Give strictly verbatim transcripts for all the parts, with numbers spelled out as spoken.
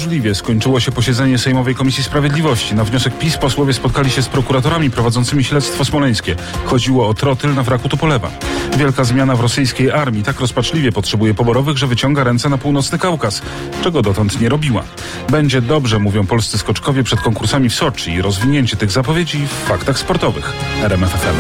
burzliwie skończyło się posiedzenie Sejmowej Komisji Sprawiedliwości. Na wniosek PiS posłowie spotkali się z prokuratorami prowadzącymi śledztwo smoleńskie. Chodziło o trotyl na wraku Tupolewa. Wielka zmiana w rosyjskiej armii tak rozpaczliwie potrzebuje poborowych, że wyciąga ręce na północny Kaukaz, czego dotąd nie robiła. Będzie dobrze, mówią polscy skoczkowie przed konkursami w Soczi i rozwinięcie tych zapowiedzi w faktach sportowych. R M F F M.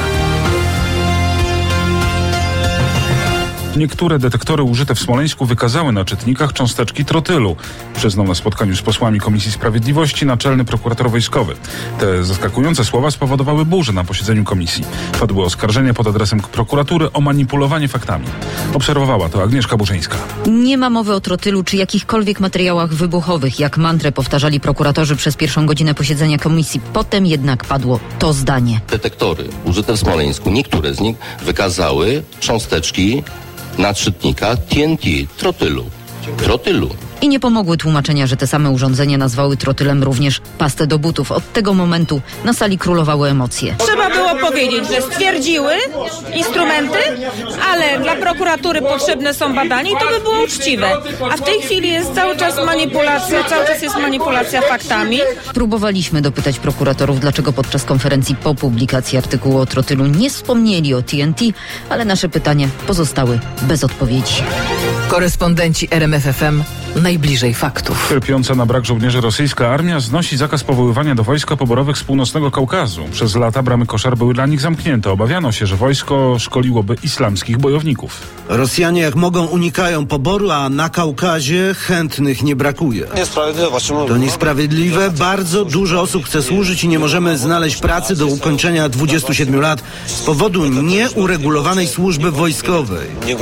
Niektóre detektory użyte w Smoleńsku wykazały na czytnikach cząsteczki trotylu, przyznał na spotkaniu z posłami Komisji Sprawiedliwości naczelny prokurator wojskowy. Te zaskakujące słowa spowodowały burzę na posiedzeniu komisji. Padły oskarżenia pod adresem prokuratury o manipulowanie faktami. Obserwowała to Agnieszka Burzyńska. Nie ma mowy o trotylu czy jakichkolwiek materiałach wybuchowych, jak mantrę powtarzali prokuratorzy przez pierwszą godzinę posiedzenia komisji. Potem jednak padło to zdanie. Detektory użyte w Smoleńsku, niektóre z nich wykazały cząsteczki na czytnikach T N T, trotylu. Trotylu. I nie pomogły tłumaczenia, że te same urządzenia nazwały trotylem również pastę do butów. Od tego momentu na sali królowały emocje. Trzeba było powiedzieć, że stwierdziły instrumenty, ale dla prokuratury potrzebne są badania i to by było uczciwe. A w tej chwili jest cały czas manipulacja, cały czas jest manipulacja faktami. Próbowaliśmy dopytać prokuratorów, dlaczego podczas konferencji po publikacji artykułu o trotylu nie wspomnieli o T N T, ale nasze pytania pozostały bez odpowiedzi. Korespondenci R M F F M najbliżej faktów. Cierpiąca na brak żołnierzy rosyjska armia znosi zakaz powoływania do wojska poborowych z północnego Kaukazu. Przez lata bramy koszar były dla nich zamknięte. Obawiano się, że wojsko szkoliłoby islamskich bojowników. Rosjanie jak mogą unikają poboru, a na Kaukazie chętnych nie brakuje. To niesprawiedliwe. Bardzo dużo osób chce służyć i nie możemy znaleźć pracy do ukończenia dwudziestu siedmiu lat z powodu nieuregulowanej służby wojskowej.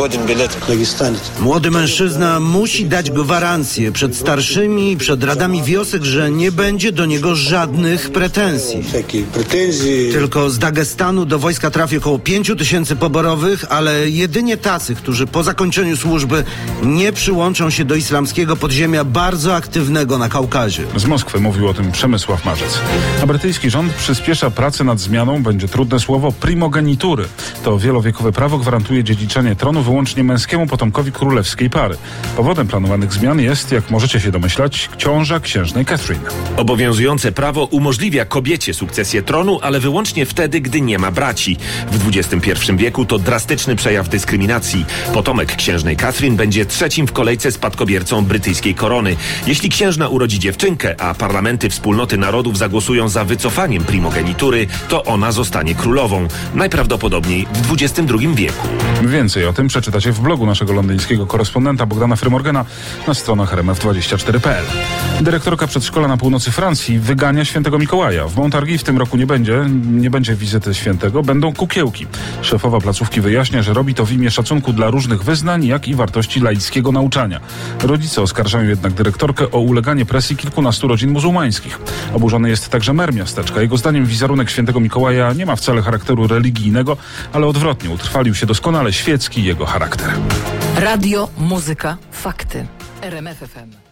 Młody mężczyzna musi dać gwarancję przed starszymi i przed radami wiosek, że nie będzie do niego żadnych pretensji. Tylko z Dagestanu do wojska trafi około pięciu tysięcy poborowych, ale jedynie tacy, którzy po zakończeniu służby nie przyłączą się do islamskiego podziemia bardzo aktywnego na Kaukazie. Z Moskwy mówił o tym Przemysław Marzec. A brytyjski rząd przyspiesza pracę nad zmianą, będzie trudne słowo, primogenitury. To wielowiekowe prawo gwarantuje dziedziczenie tronu wyłącznie męskiemu potomkowi królewskiej pary. Powodem planowanych zmian jest, jak możecie się domyślać, ciąża księżnej Catherine. Obowiązujące prawo umożliwia kobiecie sukcesję tronu, ale wyłącznie wtedy, gdy nie ma braci. W dwudziestym pierwszym wieku to drastyczny przejaw dyskryminacji. Potomek księżnej Catherine będzie trzecim w kolejce spadkobiercą brytyjskiej korony. Jeśli księżna urodzi dziewczynkę, a parlamenty wspólnoty narodów zagłosują za wycofaniem primogenitury, to ona zostanie królową. Najprawdopodobniej w dwudziestym drugim wieku. Więcej o tym przeczytacie w blogu naszego londyńskiego korespondenta Bogdana Frymorgana na stronach R M F dwadzieścia cztery kropka p l. Dyrektorka przedszkola na północy Francji wygania świętego Mikołaja. W Montargis w tym roku nie będzie, nie będzie wizyty świętego, będą kukiełki. Szefowa placówki wyjaśnia, że robi to w imię szacunku dla różnych wyznań, jak i wartości laickiego nauczania. Rodzice oskarżają jednak dyrektorkę o uleganie presji kilkunastu rodzin muzułmańskich. Oburzony jest także mer miasteczka. Jego zdaniem wizerunek świętego Mikołaja nie ma wcale charakteru religijnego, ale odwrotnie, utrwalił się doskonale świecki jego charakter. Radio, muzyka, fakty. R M F F M.